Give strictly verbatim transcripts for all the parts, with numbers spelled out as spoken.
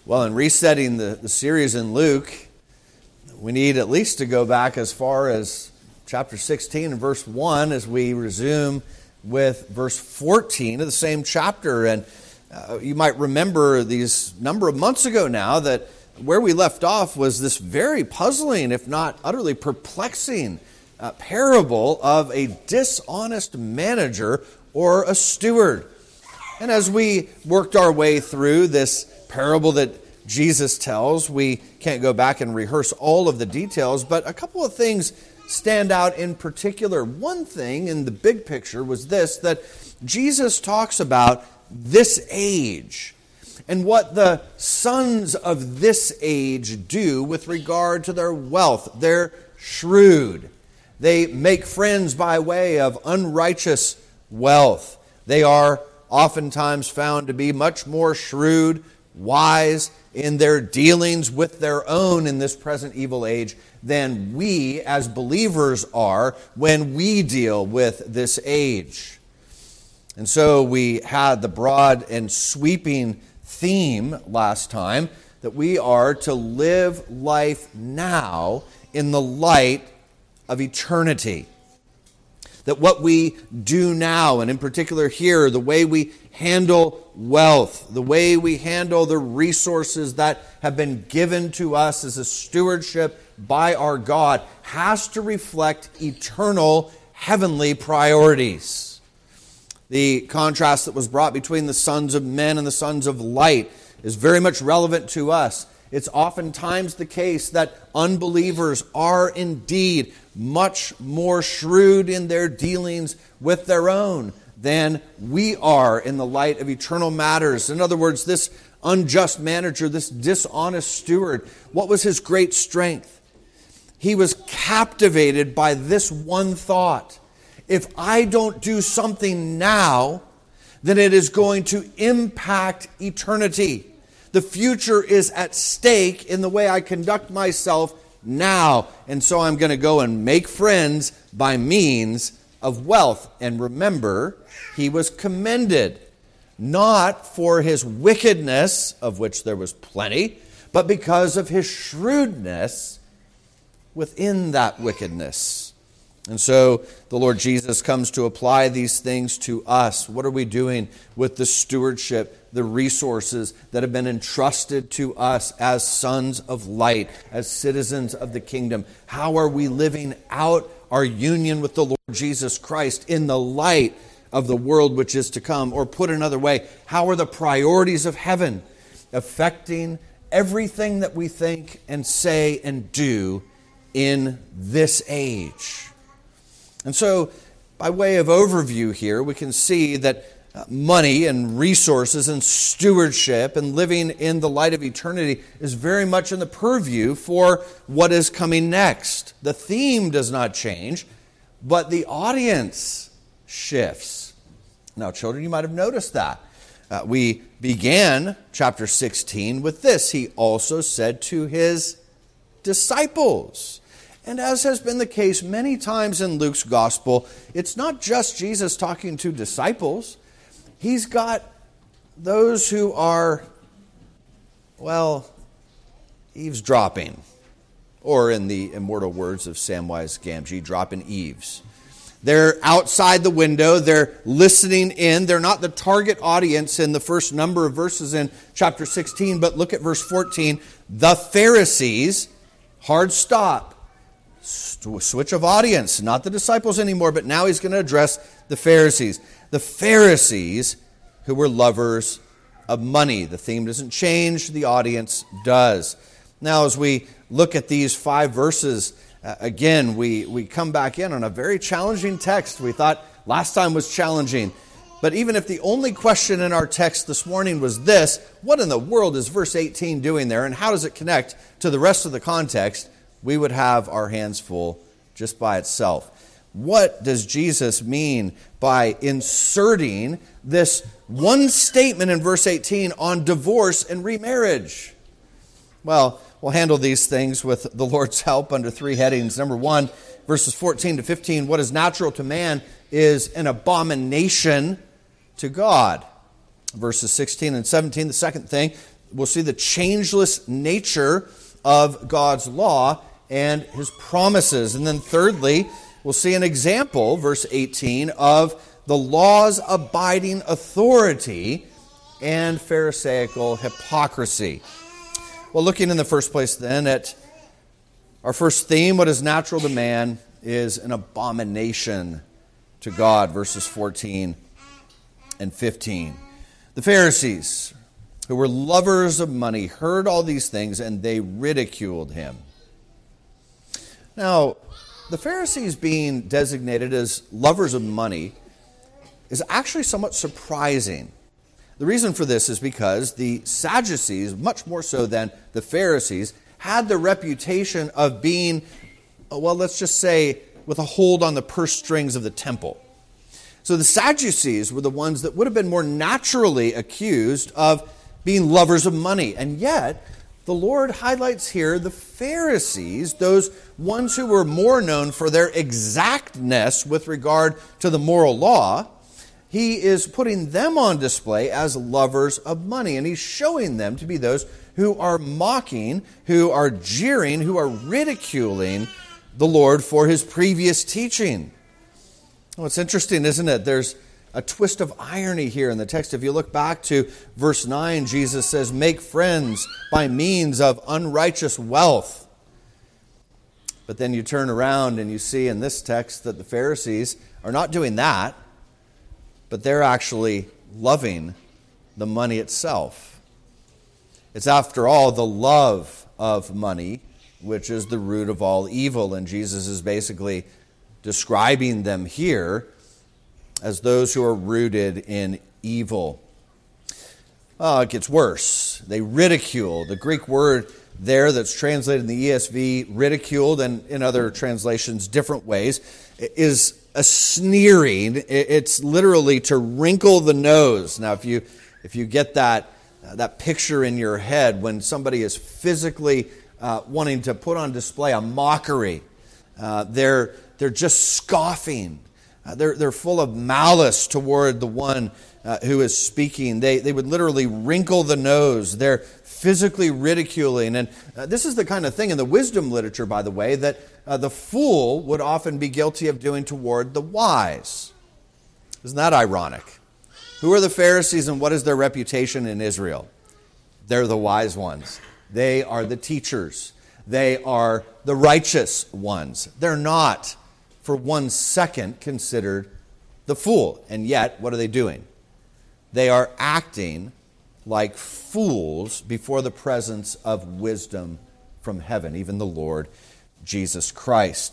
Well, in resetting the, the series in Luke, we need at least to go back as far as chapter sixteen and verse one as we resume with verse fourteen of the same chapter. And uh, you might remember these number of months ago now that where we left off was this very puzzling, if not utterly perplexing, uh, parable of a dishonest manager or a steward. And as we worked our way through this parable that Jesus tells, we can't go back and rehearse all of the details, but a couple of things stand out in particular. One thing in the big picture was this, that Jesus talks about this age and what the sons of this age do with regard to their wealth. They're shrewd. They make friends by way of unrighteous wealth. They are oftentimes found to be much more shrewd, wise in their dealings with their own in this present evil age than we as believers are when we deal with this age. And so we had the broad and sweeping theme last time that we are to live life now in the light of eternity. That what we do now, and in particular here, the way we handle wealth, the way we handle the resources that have been given to us as a stewardship by our God, has to reflect eternal heavenly priorities. The contrast that was brought between the sons of men and the sons of light is very much relevant to us. It's oftentimes the case that unbelievers are indeed much more shrewd in their dealings with their own than we are in the light of eternal matters. In other words, this unjust manager, this dishonest steward, what was his great strength? He was captivated by this one thought. If I don't do something now, then it is going to impact eternity. The future is at stake in the way I conduct myself now. And so I'm going to go and make friends by means of wealth. And remember, he was commended not for his wickedness, of which there was plenty, but because of his shrewdness within that wickedness. And so the Lord Jesus comes to apply these things to us. What are we doing with the stewardship, the resources that have been entrusted to us as sons of light, as citizens of the kingdom? How are we living out our union with the Lord Jesus Christ in the light of the world which is to come? Or put another way, how are the priorities of heaven affecting everything that we think and say and do in this age? And so, by way of overview here, we can see that money and resources and stewardship and living in the light of eternity is very much in the purview for what is coming next. The theme does not change, but the audience shifts. Now, children, you might have noticed that. Uh, we began chapter sixteen with this. He also said to his disciples. And as has been the case many times in Luke's gospel, it's not just Jesus talking to disciples. He's got those who are, well, eavesdropping. Or in the immortal words of Samwise Gamgee, dropping eaves. They're outside the window. They're listening in. They're not the target audience in the first number of verses in chapter sixteen. But look at verse fourteen. The Pharisees, hard stop. Switch of audience, not the disciples anymore, but now he's going to address the Pharisees. The Pharisees who were lovers of money. The theme doesn't change, the audience does. Now, as we look at these five verses, uh, again, we, we come back in on a very challenging text. We thought last time was challenging. But even if the only question in our text this morning was this, what in the world is verse eighteen doing there, and how does it connect to the rest of the context? We would have our hands full just by itself. What does Jesus mean by inserting this one statement in verse eighteen on divorce and remarriage? Well, we'll handle these things with the Lord's help under three headings. Number one, verses fourteen to fifteen, what is natural to man is an abomination to God. Verses sixteen and seventeen, the second thing, we'll see the changeless nature of God's law and his promises. And then thirdly, we'll see an example, verse eighteen, of the law's abiding authority and Pharisaical hypocrisy. Well, looking in the first place then at our first theme, what is natural to man is an abomination to God, verses fourteen and fifteen. The Pharisees, who were lovers of money, heard all these things and they ridiculed him. Now, the Pharisees being designated as lovers of money is actually somewhat surprising. The reason for this is because the Sadducees, much more so than the Pharisees, had the reputation of being, well, let's just say, with a hold on the purse strings of the temple. So the Sadducees were the ones that would have been more naturally accused of being lovers of money. And yet, the Lord highlights here the Pharisees, those ones who were more known for their exactness with regard to the moral law. He is putting them on display as lovers of money, and he's showing them to be those who are mocking, who are jeering, who are ridiculing the Lord for his previous teaching. Well, it's interesting, isn't it? There's a twist of irony here in the text. If you look back to verse nine, Jesus says, "Make friends by means of unrighteous wealth." But then you turn around and you see in this text that the Pharisees are not doing that, but they're actually loving the money itself. It's, after all, the love of money which is the root of all evil, and Jesus is basically describing them here as those who are rooted in evil. Oh, it gets worse. They ridicule. The Greek word there that's translated in the E S V, ridiculed, and in other translations, different ways, is a sneering. It's literally to wrinkle the nose. Now, if you if you get that uh, that picture in your head when somebody is physically uh, wanting to put on display a mockery, uh, they're they're just scoffing. Uh, they're they're full of malice toward the one uh, who is speaking. They they would literally wrinkle the nose. They're physically ridiculing, and uh, this is the kind of thing in the wisdom literature, by the way, that uh, the fool would often be guilty of doing toward the wise. Isn't that ironic? Who are the Pharisees, and what is their reputation in Israel? They're the wise ones. They are the teachers. They are the righteous ones. They're not, for one second, considered the fool. And yet, what are they doing? They are acting like fools before the presence of wisdom from heaven, even the Lord Jesus Christ.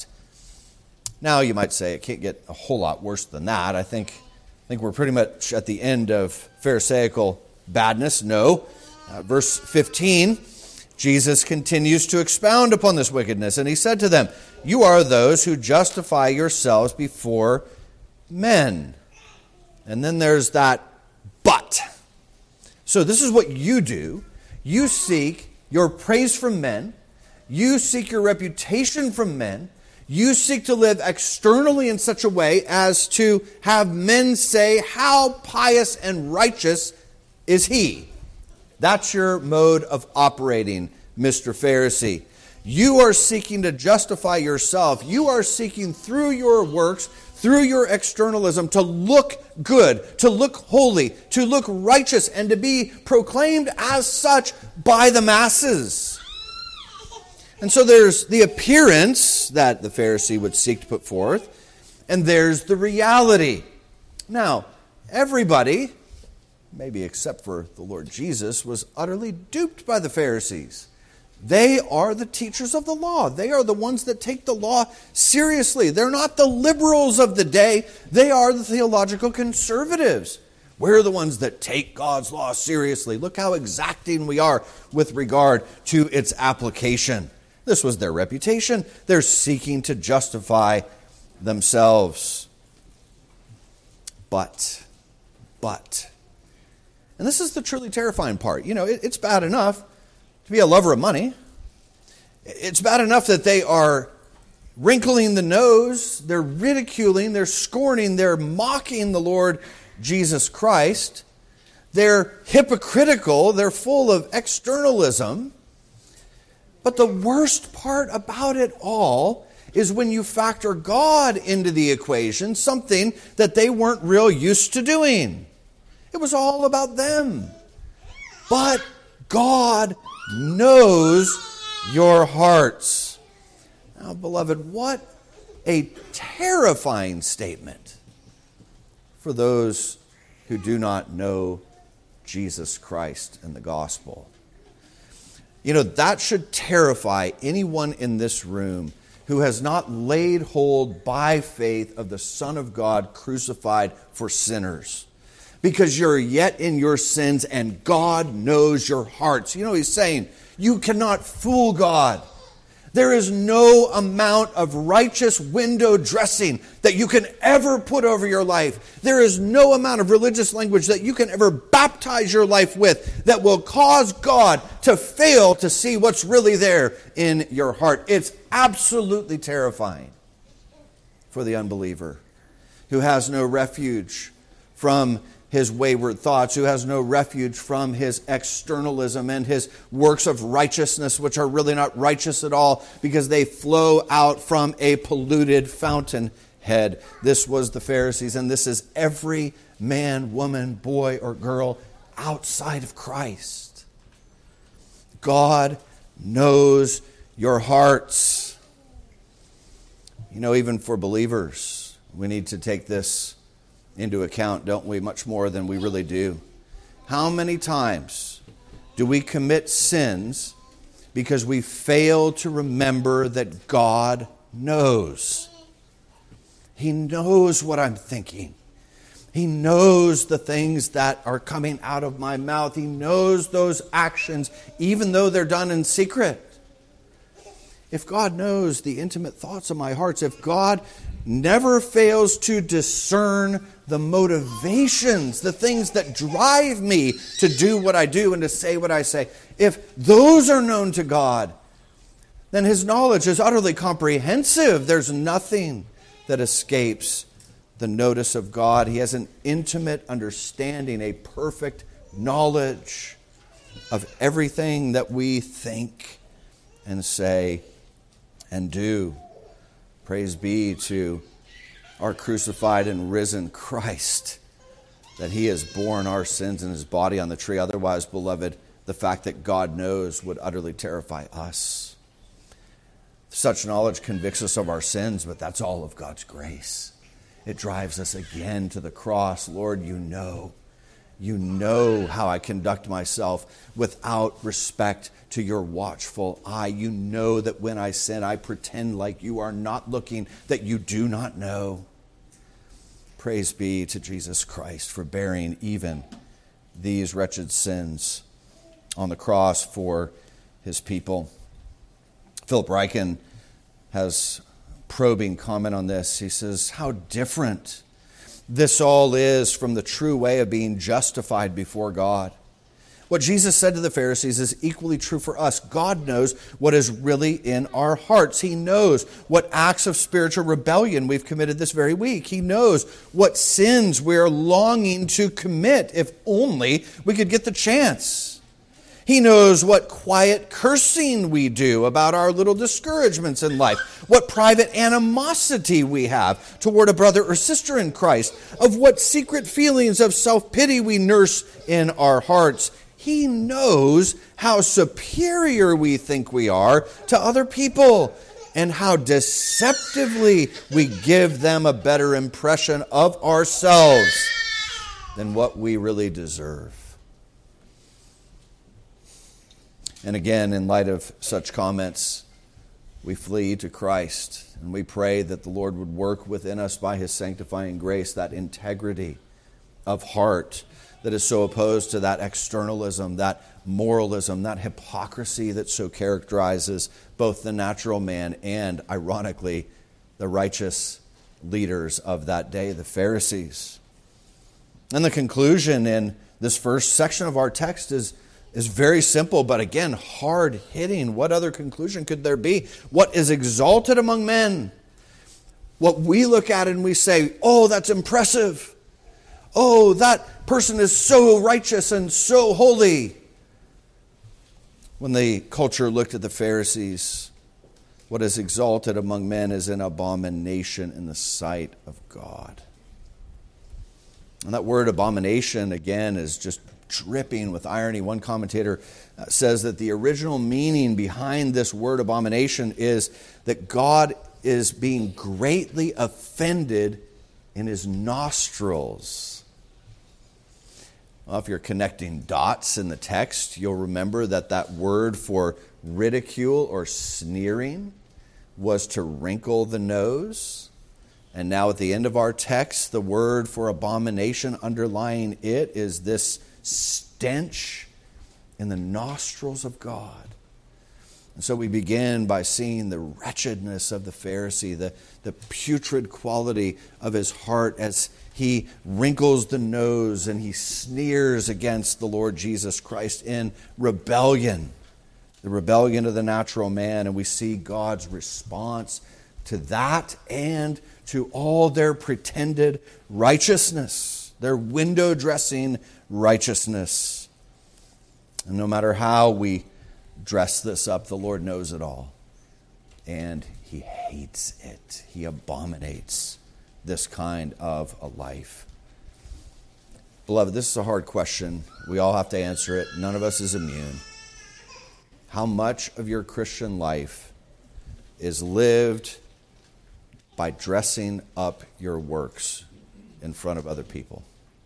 Now, you might say it can't get a whole lot worse than that. I think, I think we're pretty much at the end of Pharisaical badness. No. Uh, verse fifteen, Jesus continues to expound upon this wickedness, and he said to them, "You are those who justify yourselves before men." And then there's that but. So this is what you do. You seek your praise from men. You seek your reputation from men. You seek to live externally in such a way as to have men say, "How pious and righteous is he?" That's your mode of operating, Mister Pharisee. You are seeking to justify yourself. You are seeking through your works, through your externalism, to look good, to look holy, to look righteous, and to be proclaimed as such by the masses. And so there's the appearance that the Pharisee would seek to put forth, and there's the reality. Now, everybody, maybe except for the Lord Jesus, was utterly duped by the Pharisees. They are the teachers of the law. They are the ones that take the law seriously. They're not the liberals of the day. They are the theological conservatives. We're the ones that take God's law seriously. Look how exacting we are with regard to its application. This was their reputation. They're seeking to justify themselves. But, but, and this is the truly terrifying part. You know, it, it's bad enough to be a lover of money. It's bad enough that they are wrinkling the nose, they're ridiculing, they're scorning, they're mocking the Lord Jesus Christ. They're hypocritical. They're full of externalism. But the worst part about it all is when you factor God into the equation, something that they weren't real used to doing. It was all about them. But God knows your hearts. Now, beloved, what a terrifying statement for those who do not know Jesus Christ and the gospel. You know, that should terrify anyone in this room who has not laid hold by faith of the Son of God crucified for sinners. Because you're yet in your sins and God knows your hearts. You know, he's saying, you cannot fool God. There is no amount of righteous window dressing that you can ever put over your life. There is no amount of religious language that you can ever baptize your life with that will cause God to fail to see what's really there in your heart. It's absolutely terrifying for the unbeliever who has no refuge from his wayward thoughts, who has no refuge from his externalism and his works of righteousness, which are really not righteous at all because they flow out from a polluted fountainhead. This was the Pharisees, and this is every man, woman, boy, or girl outside of Christ. God knows your hearts. You know, even for believers, we need to take this into account, don't we? Much more than we really do. How many times do we commit sins because we fail to remember that God knows? He knows what I'm thinking. He knows the things that are coming out of my mouth. He knows those actions, even though they're done in secret. If God knows the intimate thoughts of my hearts, if God never fails to discern the motivations, the things that drive me to do what I do and to say what I say, if those are known to God, then His knowledge is utterly comprehensive. There's nothing that escapes the notice of God. He has an intimate understanding, a perfect knowledge of everything that we think and say and do. Praise be to our crucified and risen Christ, that He has borne our sins in His body on the tree. Otherwise, beloved, the fact that God knows would utterly terrify us. Such knowledge convicts us of our sins, but that's all of God's grace. It drives us again to the cross. Lord, you know. You know how I conduct myself without respect to your watchful eye. You know that when I sin, I pretend like you are not looking, that you do not know. Praise be to Jesus Christ for bearing even these wretched sins on the cross for His people. Philip Ryken has probing comment on this. He says, how different this all is from the true way of being justified before God. What Jesus said to the Pharisees is equally true for us. God knows what is really in our hearts. He knows what acts of spiritual rebellion we've committed this very week. He knows what sins we're longing to commit, if only we could get the chance. He knows what quiet cursing we do about our little discouragements in life, what private animosity we have toward a brother or sister in Christ, of what secret feelings of self-pity we nurse in our hearts. He knows how superior we think we are to other people and how deceptively we give them a better impression of ourselves than what we really deserve. And again, in light of such comments, we flee to Christ and we pray that the Lord would work within us by His sanctifying grace, that integrity of heart that is so opposed to that externalism, that moralism, that hypocrisy that so characterizes both the natural man and, ironically, the righteous leaders of that day, the Pharisees. And the conclusion in this first section of our text is is very simple, but again, hard-hitting. What other conclusion could there be? What is exalted among men? What we look at and we say, oh, that's impressive. Oh, that person is so righteous and so holy. When the culture looked at the Pharisees, what is exalted among men is an abomination in the sight of God. And that word abomination, again, is just dripping with irony. One commentator says that the original meaning behind this word abomination is that God is being greatly offended in his nostrils. Well, if you're connecting dots in the text, you'll remember that that word for ridicule or sneering was to wrinkle the nose. And now at the end of our text, the word for abomination underlying it is this stench in the nostrils of God. And so we begin by seeing the wretchedness of the Pharisee, the, the putrid quality of his heart as he wrinkles the nose and he sneers against the Lord Jesus Christ in rebellion, the rebellion of the natural man. And we see God's response to that and to all their pretended righteousness, their window dressing righteousness. And no matter how we dress this up, the Lord knows it all. And he hates it. He abominates this kind of a life. Beloved, this is a hard question. We all have to answer it. None of us is immune. How much of your Christian life is lived by dressing up your works in front of other people?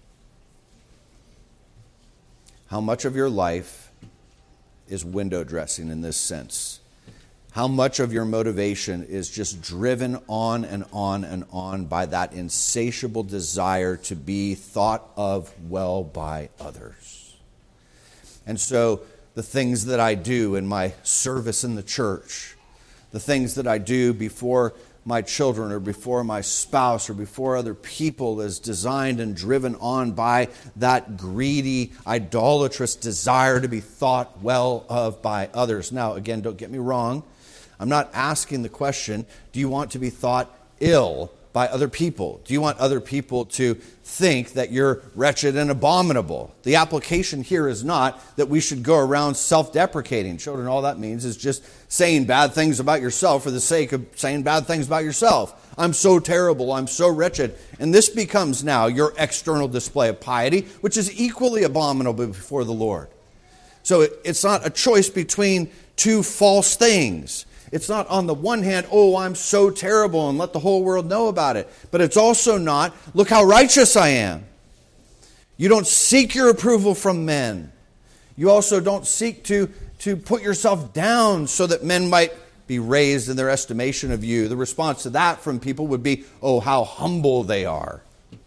How much of your life is window dressing in this sense? How much of your motivation is just driven on and on and on by that insatiable desire to be thought of well by others? And so the things that I do in my service in the church, the things that I do before my children or before my spouse or before other people is designed and driven on by that greedy, idolatrous desire to be thought well of by others. Now, again, don't get me wrong. I'm not asking the question, do you want to be thought ill by other people? Do you want other people to think that you're wretched and abominable? The application here is not that we should go around self-deprecating. Children, all that means is just saying bad things about yourself for the sake of saying bad things about yourself. I'm so terrible. I'm so wretched. And this becomes now your external display of piety, which is equally abominable before the Lord. So it, it's not a choice between two false things. It's not on the one hand, oh, I'm so terrible and let the whole world know about it. But it's also not, look how righteous I am. You don't seek your approval from men. You also don't seek to, to put yourself down so that men might be raised in their estimation of you. The response to that from people would be, oh, how humble they are.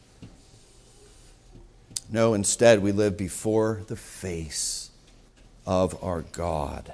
No, instead we live before the face of our God.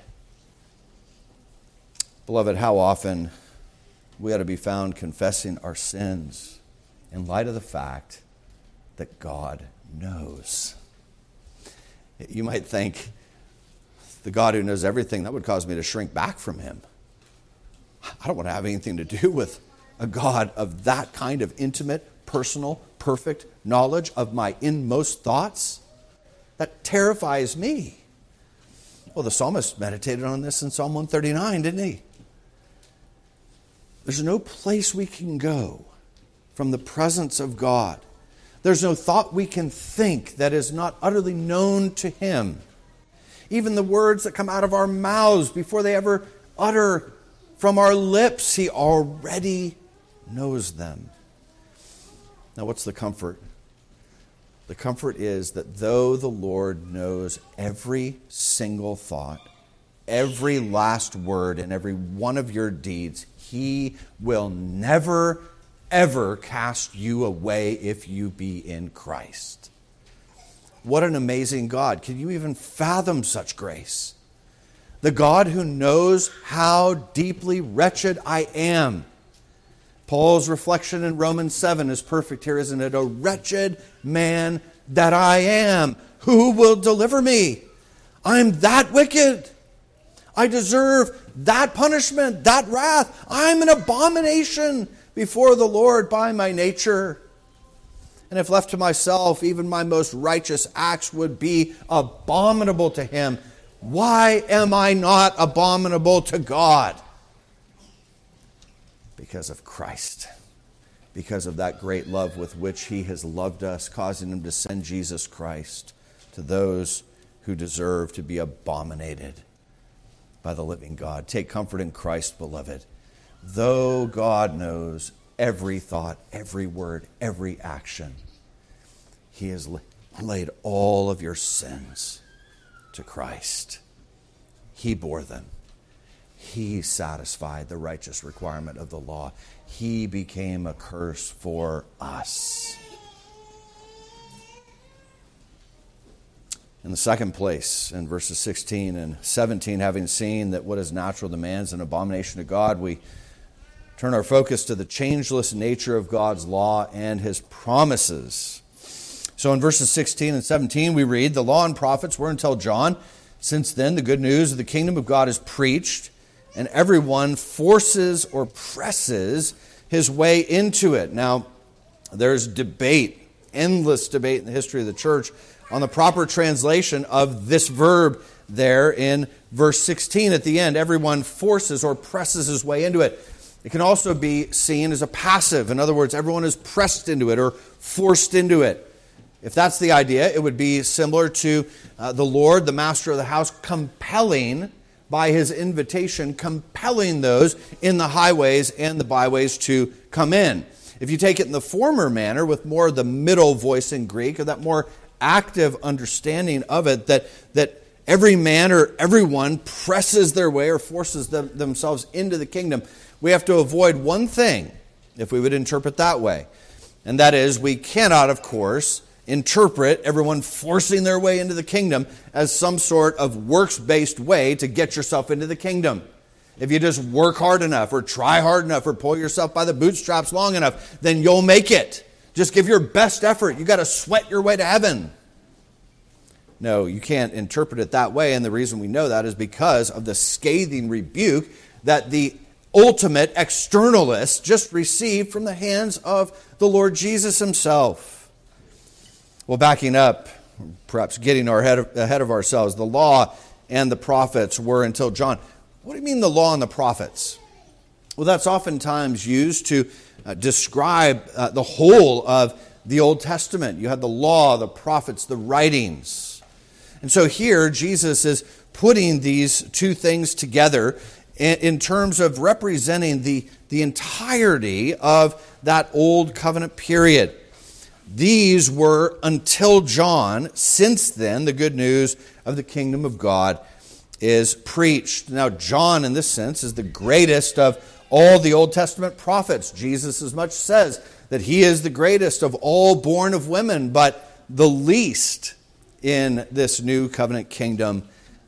Beloved, how often we ought to be found confessing our sins in light of the fact that God knows. You might think, the God who knows everything, that would cause me to shrink back from him. I don't want to have anything to do with a God of that kind of intimate, personal, perfect knowledge of my inmost thoughts. That terrifies me. Well, the psalmist meditated on this in Psalm one thirty-nine, didn't he? There's no place we can go from the presence of God. There's no thought we can think that is not utterly known to him. Even the words that come out of our mouths before they ever utter from our lips, he already knows them. Now, what's the comfort? The comfort is that though the Lord knows every single thought, every last word, and every one of your deeds, he will never, ever cast you away if you be in Christ. What an amazing God. Can you even fathom such grace? The God who knows how deeply wretched I am. Paul's reflection in Romans seven is perfect here, isn't it? A wretched man that I am. Who will deliver me? I'm that wicked. I deserve that punishment, that wrath. I'm an abomination before the Lord by my nature. And if left to myself, even my most righteous acts would be abominable to him. Why am I not abominable to God? Because of Christ. Because of that great love with which he has loved us, causing him to send Jesus Christ to those who deserve to be abominated by the living God. Take comfort in Christ, beloved. Though God knows every thought, every word, every action, he has laid all of your sins to Christ. He bore them. He satisfied the righteous requirement of the law. He became a curse for us. In the second place, in verses sixteen and seventeen, having seen that what is natural demands an abomination to God, we turn our focus to the changeless nature of God's law and his promises. So in verses sixteen and seventeen, we read, the law and prophets were until John. Since then, the good news of the kingdom of God is preached, and everyone forces or presses his way into it. Now, there's debate, endless debate in the history of the church on the proper translation of this verb there in verse sixteen at the end. Everyone forces or presses his way into it. It can also be seen as a passive. In other words, everyone is pressed into it or forced into it. If that's the idea, it would be similar to uh, the Lord, the master of the house, compelling by his invitation, compelling those in the highways and the byways to come in. If you take it in the former manner, with more of the middle voice in Greek, or that more active understanding of it, that, that every man or everyone presses their way or forces them, themselves into the kingdom, we have to avoid one thing if we would interpret that way. And that is, we cannot, of course, interpret everyone forcing their way into the kingdom as some sort of works-based way to get yourself into the kingdom. If you just work hard enough or try hard enough or pull yourself by the bootstraps long enough, then you'll make it. Just give your best effort. You got to sweat your way to heaven. No, you can't interpret it that way, and the reason we know that is because of the scathing rebuke that the ultimate externalists just received from the hands of the Lord Jesus himself. Well, backing up, perhaps getting our head of, ahead of ourselves, the law and the prophets were until John. What do you mean the law and the prophets? Well, that's oftentimes used to uh, describe uh, the whole of the Old Testament. You had the law, the prophets, the writings. And so here, Jesus is putting these two things together in, in terms of representing the, the entirety of that Old Covenant period. These were until John. Since then, the good news of the kingdom of God is preached. Now, John, in this sense, is the greatest of all the Old Testament prophets. Jesus as much says that he is the greatest of all born of women, but the least in this new covenant kingdom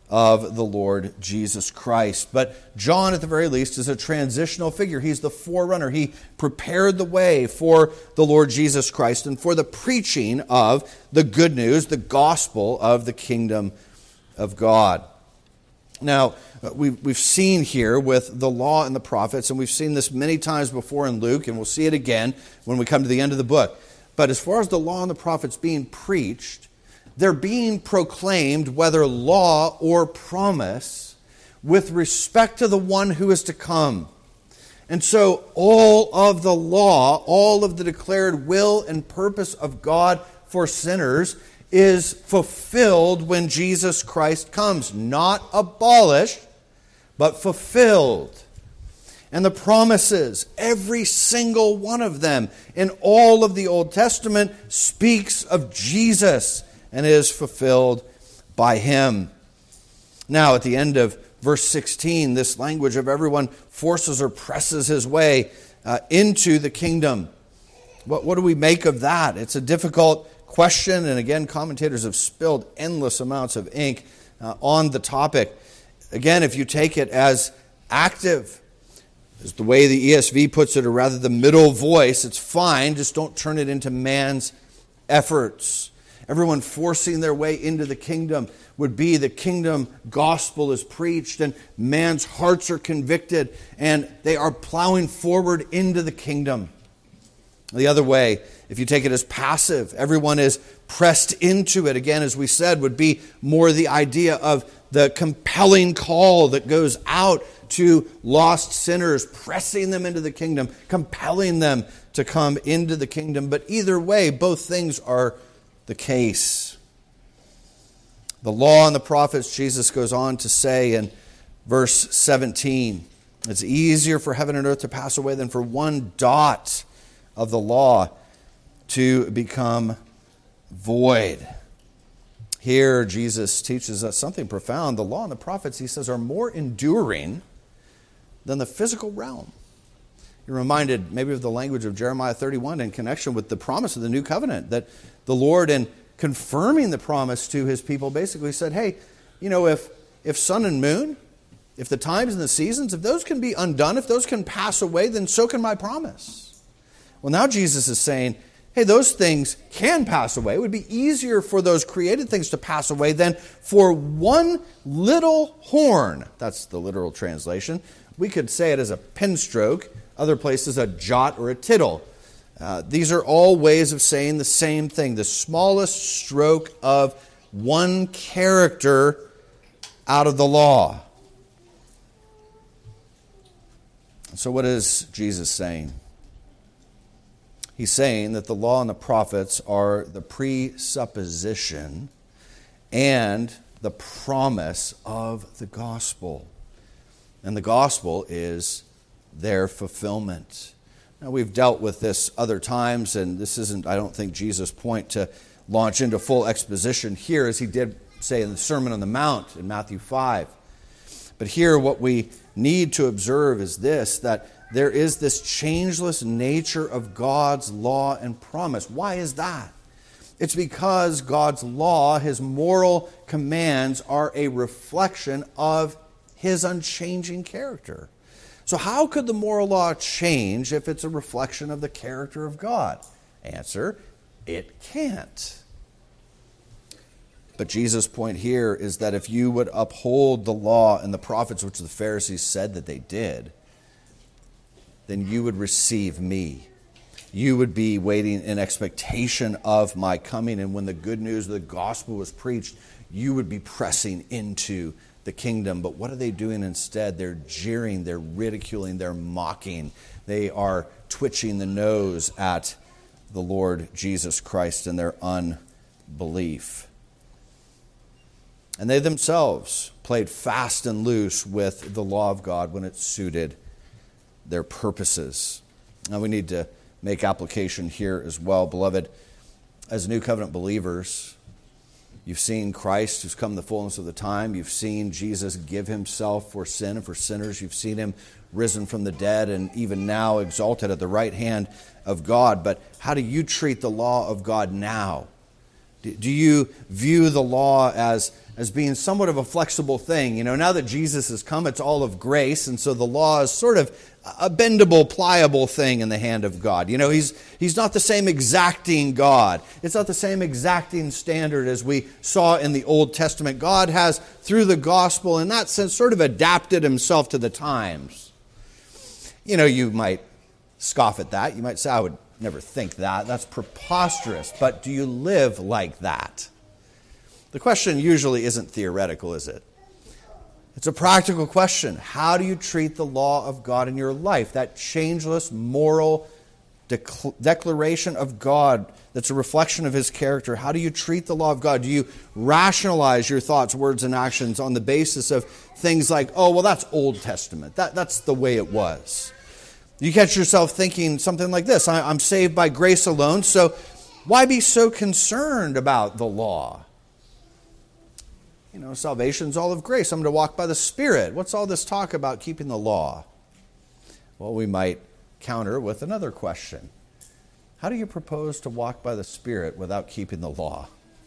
of the Lord Jesus Christ. But John, at the very least, is a transitional figure. He's the forerunner. He prepared the way for the Lord Jesus Christ and for the preaching of the good news, the gospel of the kingdom of God. Now, we've, we've seen here with the law and the prophets, and we've seen this many times before in Luke, and we'll see it again when we come to the end of the book. But as far as the law and the prophets being preached, they're being proclaimed, whether law or promise, with respect to the one who is to come. And so all of the law, all of the declared will and purpose of God for sinners is fulfilled when Jesus Christ comes. Not abolished, but fulfilled. And the promises, every single one of them in all of the Old Testament speaks of Jesus and is fulfilled by him. Now, at the end of verse sixteen, this language of everyone forces or presses his way uh, into the kingdom. What, what do we make of that? It's a difficult question, and again, commentators have spilled endless amounts of ink uh, on the topic. Again, if you take it as active, as the way the E S V puts it, or rather the middle voice, it's fine, just don't turn it into man's efforts. Everyone forcing their way into the kingdom would be the kingdom gospel is preached and man's hearts are convicted and they are plowing forward into the kingdom. The other way, if you take it as passive, everyone is pressed into it, again, as we said, would be more the idea of the compelling call that goes out to lost sinners, pressing them into the kingdom, compelling them to come into the kingdom. But either way, both things are the case. The law and the prophets, Jesus goes on to say in verse seventeen, it's easier for heaven and earth to pass away than for one dot of the law to become void. Here, Jesus teaches us something profound. The law and the prophets, he says, are more enduring than the physical realm. You're reminded maybe of the language of Jeremiah thirty-one in connection with the promise of the new covenant, that the Lord, in confirming the promise to his people, basically said, hey, you know, if, if sun and moon, if the times and the seasons, if those can be undone, if those can pass away, then so can my promise. Well, now Jesus is saying, hey, those things can pass away. It would be easier for those created things to pass away than for one little horn. That's the literal translation. We could say it as a pen stroke, other places a jot or a tittle. Uh, these are all ways of saying the same thing, the smallest stroke of one character out of the law. So what is Jesus saying? He's saying that the law and the prophets are the presupposition and the promise of the gospel. And the gospel is their fulfillment. Now, we've dealt with this other times, and this isn't, I don't think, Jesus' point to launch into full exposition here, as he did say in the Sermon on the Mount in Matthew five. But here what we need to observe is this, that there is this changeless nature of God's law and promise. Why is that? It's because God's law, his moral commands, are a reflection of his unchanging character. So how could the moral law change if it's a reflection of the character of God? Answer, it can't. But Jesus' point here is that if you would uphold the law and the prophets, which the Pharisees said that they did, then you would receive me. You would be waiting in expectation of my coming. And when the good news of the gospel was preached, you would be pressing into the kingdom. But what are they doing instead? They're jeering, they're ridiculing, they're mocking. They are twitching the nose at the Lord Jesus Christ in their unbelief. And they themselves played fast and loose with the law of God when it suited their purposes. Now we need to make application here as well. Beloved, as New Covenant believers, you've seen Christ who's come in the fullness of the time. You've seen Jesus give himself for sin and for sinners. You've seen him risen from the dead and even now exalted at the right hand of God. But how do you treat the law of God now? Do you view the law as, as being somewhat of a flexible thing? You know, now that Jesus has come, it's all of grace, and so the law is sort of a bendable, pliable thing in the hand of God. You know, he's he's not the same exacting God. It's not the same exacting standard as we saw in the Old Testament. God has, through the gospel, in that sense, sort of adapted himself to the times. You know, you might scoff at that. You might say, I would never think that. That's preposterous. But do you live like that? The question usually isn't theoretical, is it? It's a practical question. How do you treat the law of God in your life? That changeless moral dec- declaration of God that's a reflection of his character. How do you treat the law of God? Do you rationalize your thoughts, words, and actions on the basis of things like, oh, well, that's Old Testament. That, that's the way it was. You catch yourself thinking something like this: I, I'm saved by grace alone, so why be so concerned about the law? You know, salvation's all of grace. I'm going to walk by the Spirit. What's all this talk about keeping the law? Well, we might counter with another question. How do you propose to walk by the Spirit without keeping the law?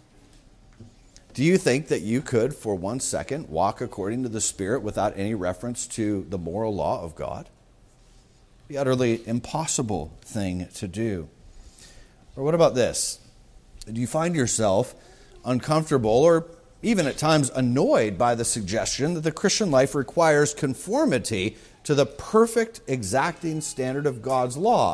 Do you think that you could, for one second, walk according to the Spirit without any reference to the moral law of God? The utterly impossible thing to do. Or what about this? Do you find yourself uncomfortable or even at times annoyed by the suggestion that the Christian life requires conformity to the perfect, exacting standard of God's law?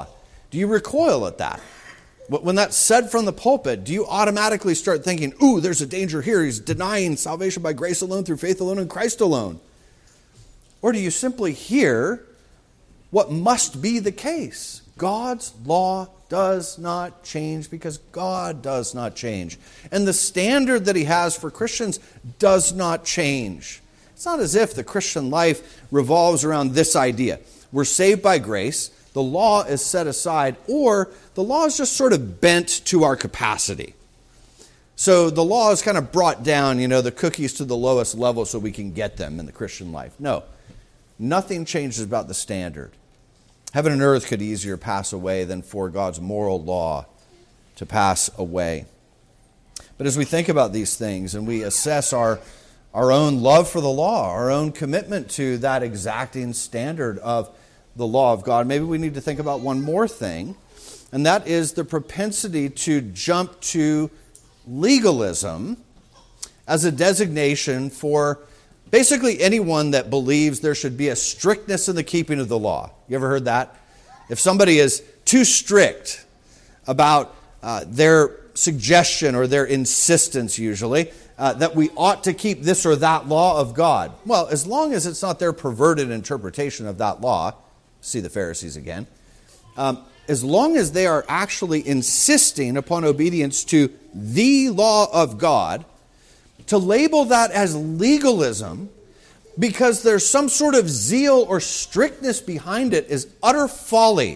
Do you recoil at that? When that's said from the pulpit, do you automatically start thinking, ooh, there's a danger here. He's denying salvation by grace alone, through faith alone, in Christ alone? Or do you simply hear what must be the case? God's law does not change because God does not change. And the standard that he has for Christians does not change. It's not as if the Christian life revolves around this idea. We're saved by grace, the law is set aside, or the law is just sort of bent to our capacity. So the law is kind of brought down, you know, the cookies to the lowest level so we can get them in the Christian life. No, nothing changes about the standard. Heaven and earth could easier pass away than for God's moral law to pass away. But as we think about these things and we assess our, our own love for the law, our own commitment to that exacting standard of the law of God, maybe we need to think about one more thing, and that is the propensity to jump to legalism as a designation for basically anyone that believes there should be a strictness in the keeping of the law. You ever heard that? If somebody is too strict about uh, their suggestion or their insistence usually, uh, that we ought to keep this or that law of God. Well, as long as it's not their perverted interpretation of that law, see the Pharisees again, um, as long as they are actually insisting upon obedience to the law of God, to label that as legalism because there's some sort of zeal or strictness behind it is utter folly.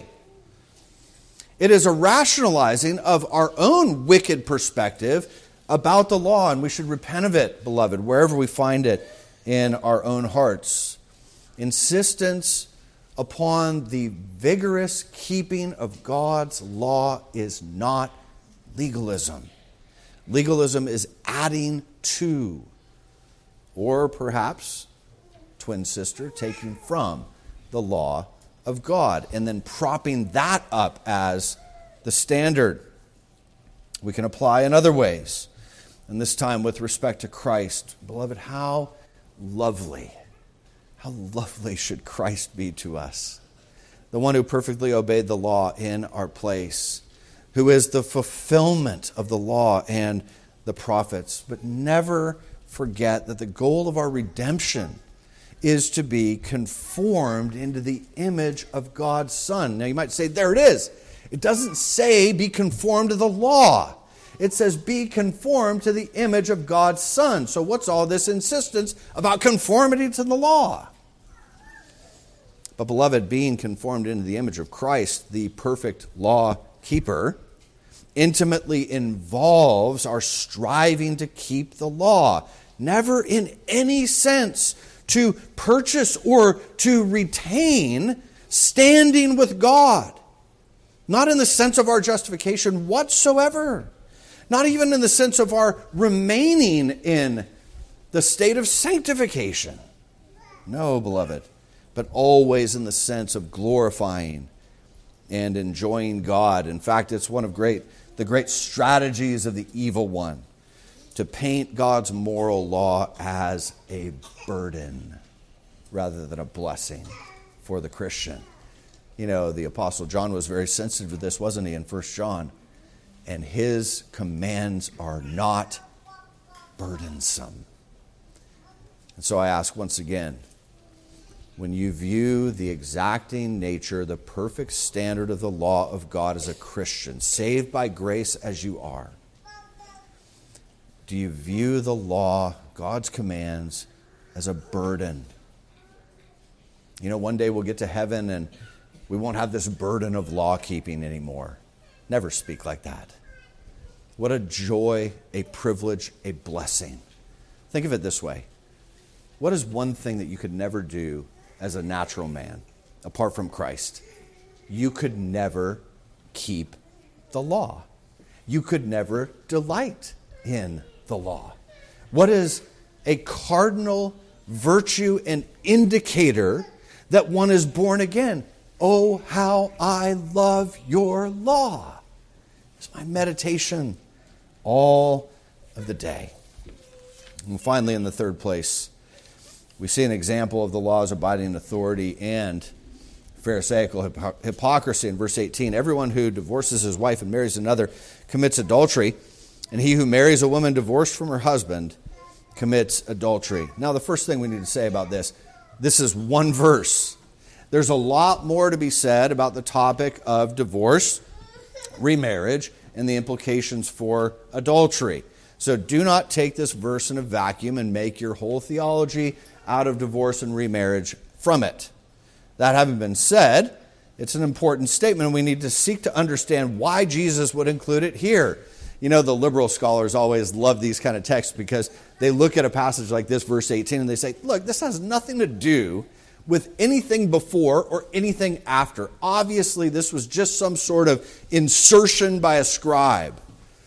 It is a rationalizing of our own wicked perspective about the law, and we should repent of it, beloved, wherever we find it in our own hearts. Insistence upon the vigorous keeping of God's law is not legalism. Legalism is adding to, or perhaps, twin sister, taking from the law of God and then propping that up as the standard. We can apply in other ways, and this time with respect to Christ. Beloved, how lovely, how lovely should Christ be to us? The one who perfectly obeyed the law in our place, who is the fulfillment of the law and the prophets. But never forget that the goal of our redemption is to be conformed into the image of God's Son. Now you might say, there it is. It doesn't say be conformed to the law. It says be conformed to the image of God's Son. So what's all this insistence about conformity to the law? But beloved, being conformed into the image of Christ, the perfect law keeper, intimately involves our striving to keep the law. Never in any sense to purchase or to retain standing with God. Not in the sense of our justification whatsoever. Not even in the sense of our remaining in the state of sanctification. No, beloved, but always in the sense of glorifying and enjoying God. In fact, it's one of great the great strategies of the evil one to paint God's moral law as a burden rather than a blessing for the Christian. You know, the Apostle John was very sensitive to this, wasn't he, in First John? And his commands are not burdensome. And so I ask once again, when you view the exacting nature, the perfect standard of the law of God as a Christian, saved by grace as you are, do you view the law, God's commands, as a burden? You know, one day we'll get to heaven and we won't have this burden of law keeping anymore. Never speak like that. What a joy, a privilege, a blessing. Think of it this way. What is one thing that you could never do as a natural man, apart from Christ? You could never keep the law. You could never delight in the law. What is a cardinal virtue and indicator that one is born again? Oh, how I love your law. It's my meditation all of the day. And finally, in the third place, we see an example of the law's abiding authority and Pharisaical hypo- hypocrisy in verse eighteen. Everyone who divorces his wife and marries another commits adultery, and he who marries a woman divorced from her husband commits adultery. Now, the first thing we need to say about this, this is one verse. There's a lot more to be said about the topic of divorce, remarriage, and the implications for adultery. So do not take this verse in a vacuum and make your whole theology out of divorce and remarriage from it. That having been said, it's an important statement, and we need to seek to understand why Jesus would include it here. You know, the liberal scholars always love these kind of texts because they look at a passage like this, verse eighteen, and they say, look, this has nothing to do with anything before or anything after. Obviously, this was just some sort of insertion by a scribe.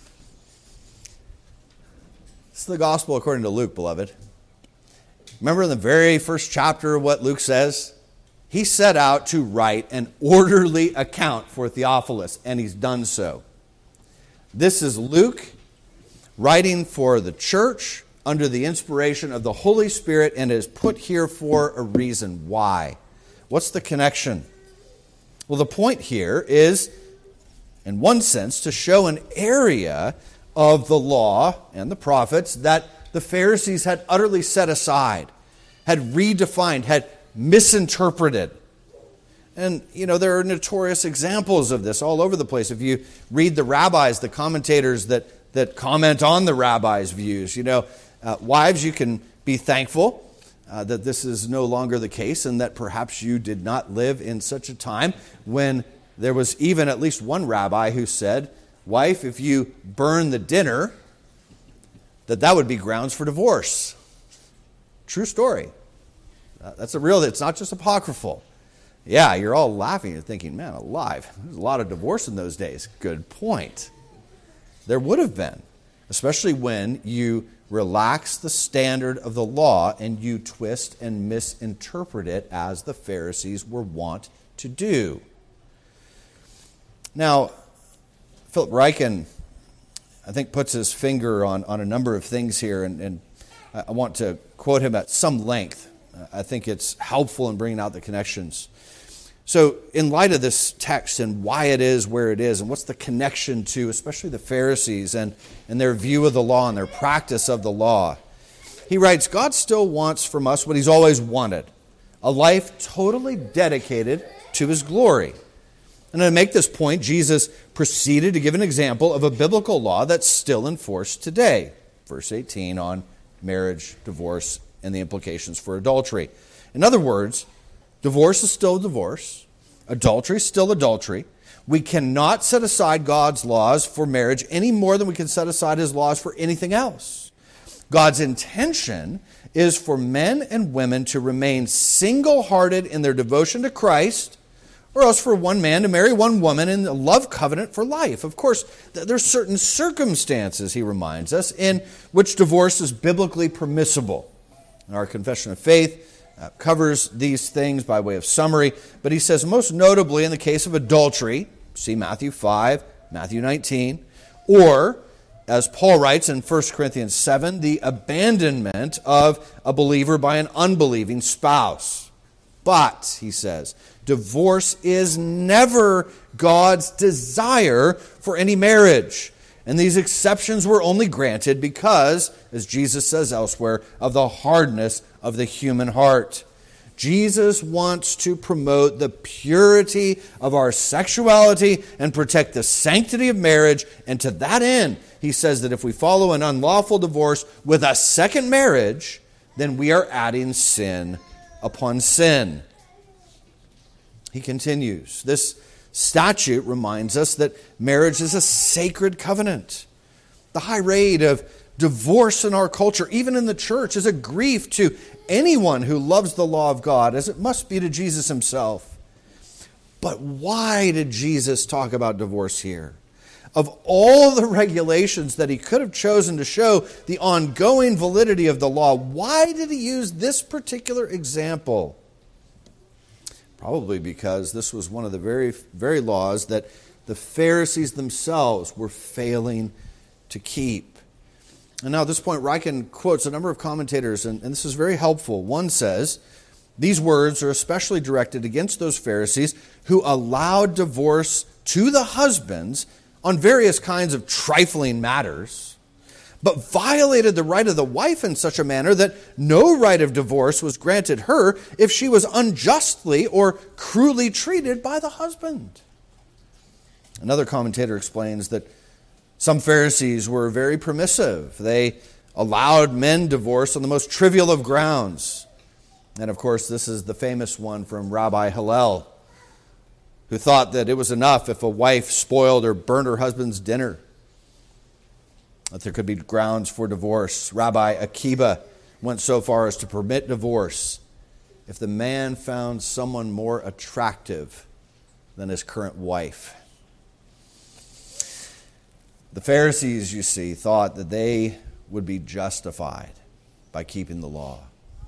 It's the gospel according to Luke, beloved. Remember in the very first chapter what Luke says? He set out to write an orderly account for Theophilus, and he's done so. This is Luke writing for the church under the inspiration of the Holy Spirit and is put here for a reason. Why? What's the connection? Well, the point here is, in one sense, to show an area of the law and the prophets that the Pharisees had utterly set aside, had redefined, had misinterpreted. And, you know, there are notorious examples of this all over the place. If you read the rabbis, the commentators that, that comment on the rabbis' views, you know, uh, wives, you can be thankful uh, that this is no longer the case and that perhaps you did not live in such a time when there was even at least one rabbi who said, wife, if you burn the dinner, that that would be grounds for divorce. True story. Uh, that's a real, it's not just apocryphal. Yeah, you're all laughing. You're thinking, man, alive. There's a lot of divorce in those days. Good point. There would have been, especially when you relax the standard of the law and you twist and misinterpret it as the Pharisees were wont to do. Now, Philip Ryken, I think, puts his finger on, on a number of things here, and, and I want to quote him at some length. I think it's helpful in bringing out the connections. So, in light of this text and why it is where it is, and what's the connection to, especially the Pharisees and, and their view of the law and their practice of the law, he writes, God still wants from us what he's always wanted, a life totally dedicated to his glory. And to make this point, Jesus proceeded to give an example of a biblical law that's still enforced today. Verse eighteen on marriage, divorce, and the implications for adultery. In other words, divorce is still divorce. Adultery is still adultery. We cannot set aside God's laws for marriage any more than we can set aside his laws for anything else. God's intention is for men and women to remain single-hearted in their devotion to Christ, or else for one man to marry one woman in a love covenant for life. Of course, there's certain circumstances, he reminds us, in which divorce is biblically permissible. Our confession of faith uh, covers these things by way of summary, but he says most notably in the case of adultery, see Matthew five, Matthew nineteen, or, as Paul writes in First Corinthians seven, the abandonment of a believer by an unbelieving spouse. But, he says, divorce is never God's desire for any marriage. And these exceptions were only granted because, as Jesus says elsewhere, of the hardness of the human heart. Jesus wants to promote the purity of our sexuality and protect the sanctity of marriage. And to that end, he says that if we follow an unlawful divorce with a second marriage, then we are adding sin upon sin. He continues, this statute reminds us that marriage is a sacred covenant. The high rate of divorce in our culture, even in the church, is a grief to anyone who loves the law of God, as it must be to Jesus himself. But why did Jesus talk about divorce here? Of all the regulations that he could have chosen to show the ongoing validity of the law, why did he use this particular example? Probably because this was one of the very, very laws that the Pharisees themselves were failing to keep. And now at this point, Ryken quotes a number of commentators, and, and this is very helpful. One says These words are especially directed against those Pharisees who allowed divorce to the husbands on various kinds of trifling matters, but violated the right of the wife in such a manner that no right of divorce was granted her if she was unjustly or cruelly treated by the husband. Another commentator explains that some Pharisees were very permissive. They allowed men divorce on the most trivial of grounds. And of course, this is the famous one from Rabbi Hillel, who thought that it was enough if a wife spoiled or burned her husband's dinner, that there could be grounds for divorce. Rabbi Akiba went so far as to permit divorce if the man found someone more attractive than his current wife. The Pharisees, you see, thought that they would be justified by keeping the law.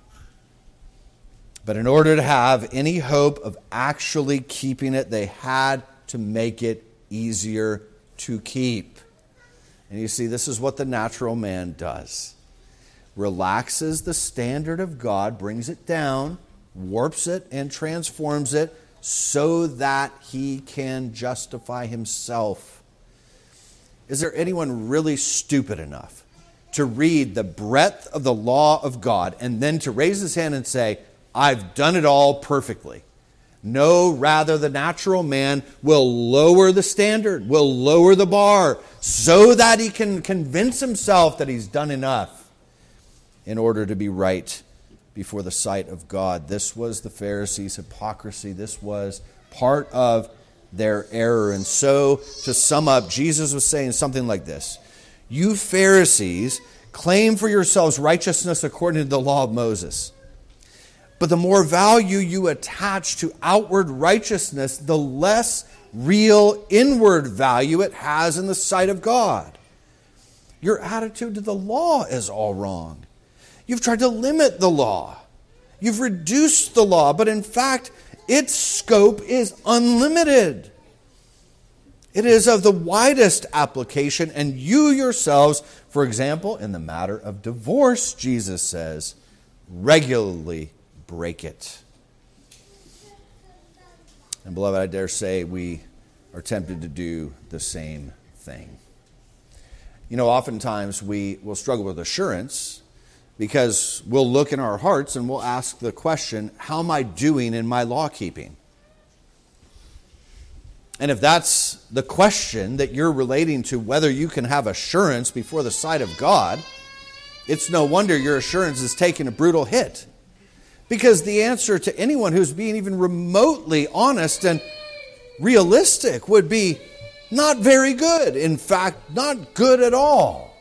But in order to have any hope of actually keeping it, they had to make it easier to keep. And you see, this is what the natural man does. Relaxes the standard of God, brings it down, warps it, and transforms it so that he can justify himself. Is there anyone really stupid enough to read the breadth of the law of God and then to raise his hand and say, I've done it all perfectly? No, rather the natural man will lower the standard, will lower the bar, so that he can convince himself that he's done enough in order to be right before the sight of God. This was the Pharisees' hypocrisy. This was part of their error. And so, to sum up, Jesus was saying something like this: you Pharisees claim for yourselves righteousness according to the law of Moses. But the more value you attach to outward righteousness, the less real inward value it has in the sight of God. Your attitude to the law is all wrong. You've tried to limit the law. You've reduced the law, but in fact, its scope is unlimited. It is of the widest application, and you yourselves, for example, in the matter of divorce, Jesus says, regularly break it. And beloved, I dare say we are tempted to do the same thing. You know, oftentimes we will struggle with assurance because we'll look in our hearts and we'll ask the question, how am I doing in my law keeping? And if that's the question that you're relating to whether you can have assurance before the sight of God, it's no wonder your assurance is taking a brutal hit. Because the answer to anyone who's being even remotely honest and realistic would be not very good. In fact, not good at all.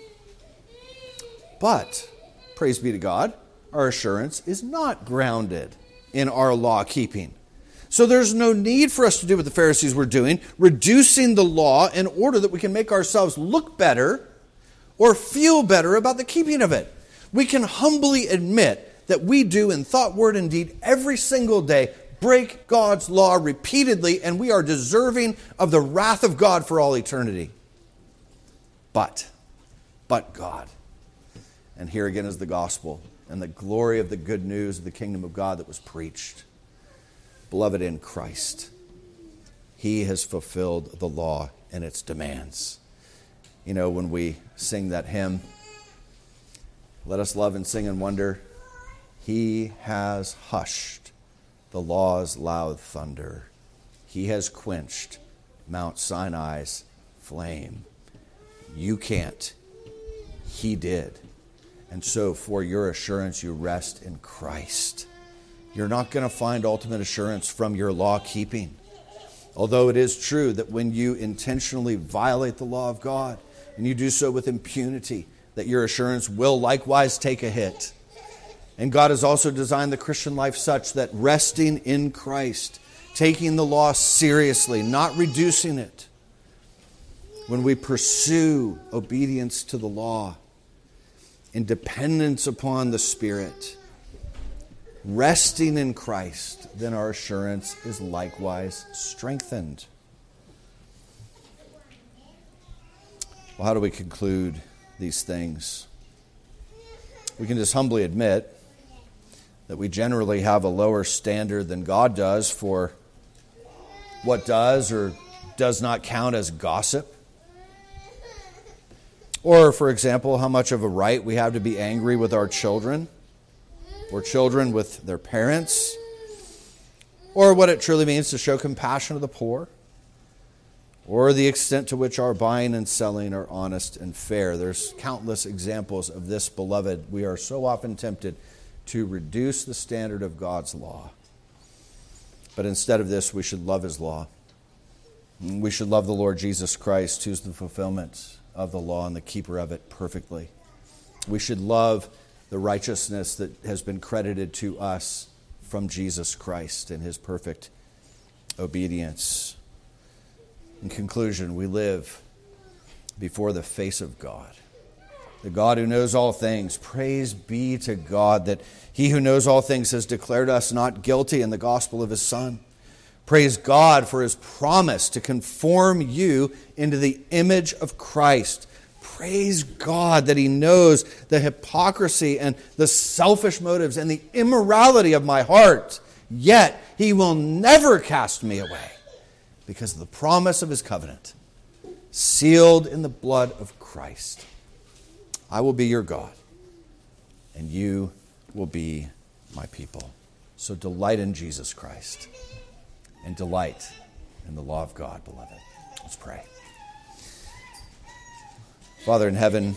But, praise be to God, our assurance is not grounded in our law keeping. So there's no need for us to do what the Pharisees were doing, reducing the law in order that we can make ourselves look better or feel better about the keeping of it. We can humbly admit that we do in thought, word, and deed every single day break God's law repeatedly, and we are deserving of the wrath of God for all eternity. But, but God. And here again is the gospel and the glory of the good news of the kingdom of God that was preached. Beloved in Christ, He has fulfilled the law and its demands. You know, when we sing that hymn, let us love and sing and wonder, He has hushed the law's loud thunder. He has quenched Mount Sinai's flame. You can't. He did. And so for your assurance, you rest in Christ. You're not going to find ultimate assurance from your law keeping. Although it is true that when you intentionally violate the law of God, and you do so with impunity, that your assurance will likewise take a hit. And God has also designed the Christian life such that resting in Christ, taking the law seriously, not reducing it, when we pursue obedience to the law in dependence upon the Spirit, resting in Christ, then our assurance is likewise strengthened. Well, how do we conclude these things? We can just humbly admit that we generally have a lower standard than God does for what does or does not count as gossip. Or, for example, how much of a right we have to be angry with our children, or children with their parents, or what it truly means to show compassion to the poor, or the extent to which our buying and selling are honest and fair. There's countless examples of this, beloved. We are so often tempted to reduce the standard of God's law. But instead of this, we should love His law. We should love the Lord Jesus Christ, who's the fulfillment of the law and the keeper of it perfectly. We should love the righteousness that has been credited to us from Jesus Christ and His perfect obedience. In conclusion, we live before the face of God, the God who knows all things. Praise be to God that He who knows all things has declared us not guilty in the gospel of His Son. Praise God for His promise to conform you into the image of Christ. Praise God that He knows the hypocrisy and the selfish motives and the immorality of my heart. Yet He will never cast me away because of the promise of His covenant, sealed in the blood of Christ. I will be your God, and you will be my people. So delight in Jesus Christ, and delight in the law of God, beloved. Let's pray. Father in heaven,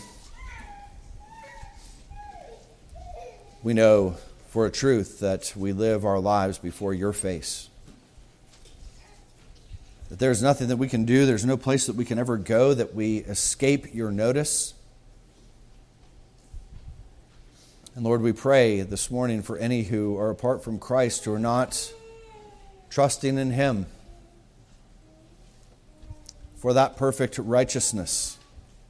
we know for a truth that we live our lives before your face. That there's nothing that we can do, there's no place that we can ever go that we escape your notice. And Lord, we pray this morning for any who are apart from Christ, who are not trusting in Him for that perfect righteousness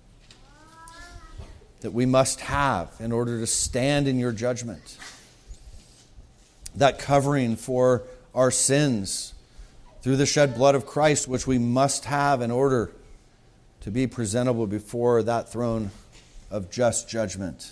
that we must have in order to stand in your judgment. That covering for our sins through the shed blood of Christ, which we must have in order to be presentable before that throne of just judgment.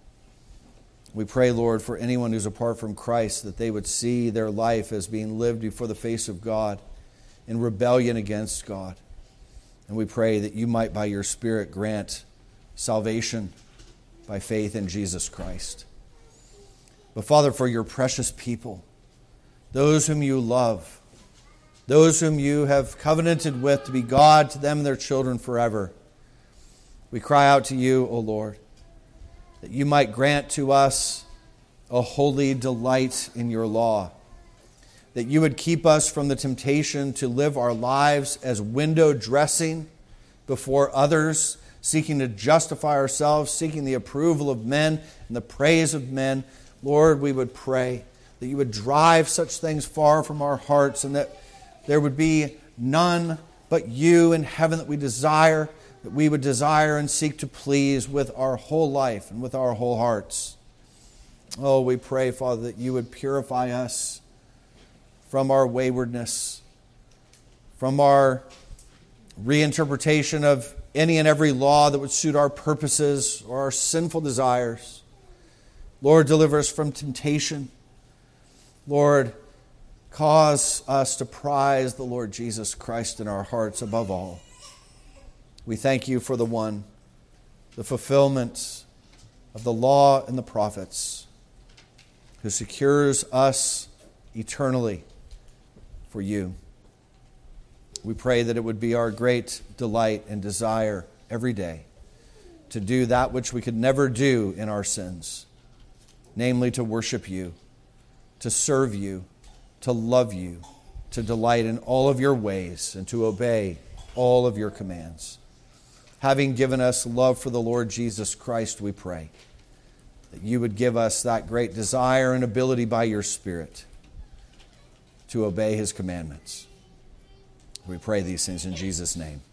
We pray, Lord, for anyone who's apart from Christ, that they would see their life as being lived before the face of God in rebellion against God. And we pray that you might, by your Spirit, grant salvation by faith in Jesus Christ. But Father, for your precious people, those whom you love, those whom you have covenanted with to be God to them and their children forever, we cry out to you, O Lord, that you might grant to us a holy delight in your law, that you would keep us from the temptation to live our lives as window dressing before others, seeking to justify ourselves, seeking the approval of men and the praise of men. Lord, we would pray that you would drive such things far from our hearts, and that there would be none but you in heaven that we desire, that we would desire and seek to please with our whole life and with our whole hearts. Oh, we pray, Father, that you would purify us from our waywardness, from our reinterpretation of any and every law that would suit our purposes or our sinful desires. Lord, deliver us from temptation. Lord, cause us to prize the Lord Jesus Christ in our hearts above all. We thank you for the one, the fulfillment of the law and the prophets, who secures us eternally for you. We pray that it would be our great delight and desire every day to do that which we could never do in our sins, namely to worship you, to serve you, to love you, to delight in all of your ways, and to obey all of your commands. Having given us love for the Lord Jesus Christ, we pray that you would give us that great desire and ability by your Spirit to obey his commandments. We pray these things in Jesus' name.